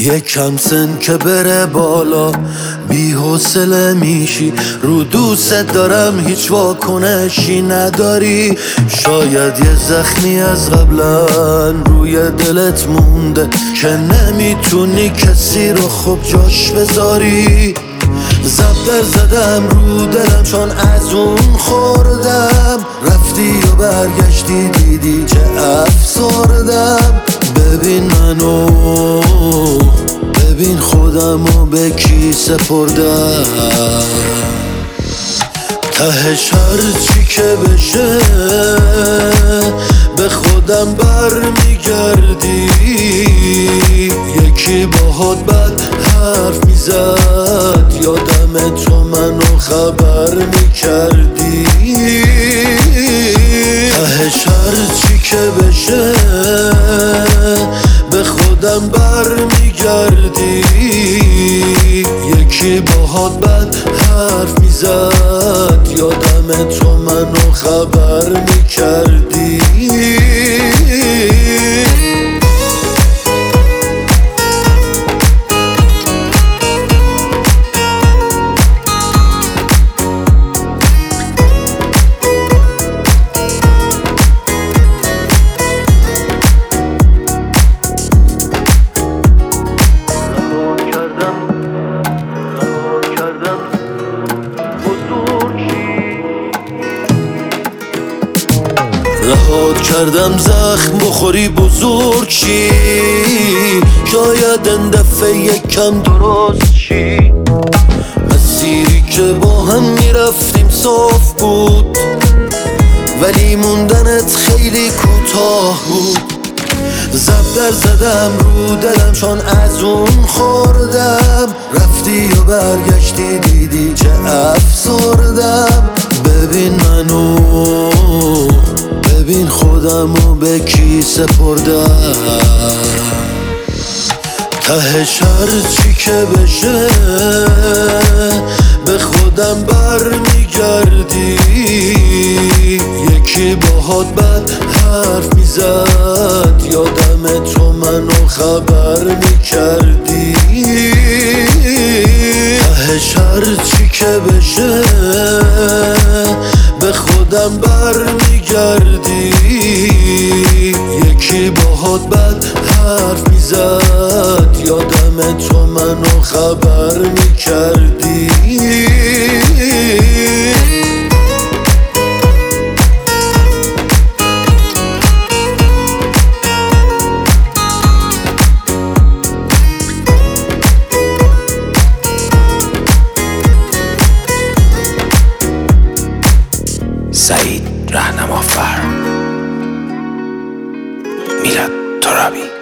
یکم سن که بره بالا بی حوصله میشی، رو دوست دارم هیچ واکنشی نداری. شاید یه زخمی از قبلا روی دلت مونده که نمیتونی کسی رو خوب جاش بذاری. زبدر زدم رو دلم چون از اون خوردم، رفتی و برگشتی دیدی چه افسردم. ببین منو، ببین خودمو به کی سپردم. تهش هرچی که بشه به خودم برمیگردی. یکی باهات بد حرف میزد، یادم تو منو خبر میکردی. تهش هرچی که بشه به خودم برمیگردی. یکی باهات بد حرف میزد، یادم تو منو خبر میکردی. رهات کردم زخم بخوری بزرگ شی، شاید این دفعه یکم درست شی. مسیری که با هم میرفتیم صاف بود، ولی موندنت خیلی کوتاه بود. زبدر زدم رو دلم چون از اون خوردم، رفتی و برگشتی دیدی چه افسردم. ببین منو، ببین خودمو به کی سپردم. تهش هرچی که بشه به خودم برمیگردی. یکی باهات بد حرف میزد، یادم تو منو خبر میکردی. تهش هرچی که بشه به خودم برمیگردی. یکی باهات بد حرف میزد، یادم تو منو خبر میکردی. سعید رهنمافر، میلاد ترابی.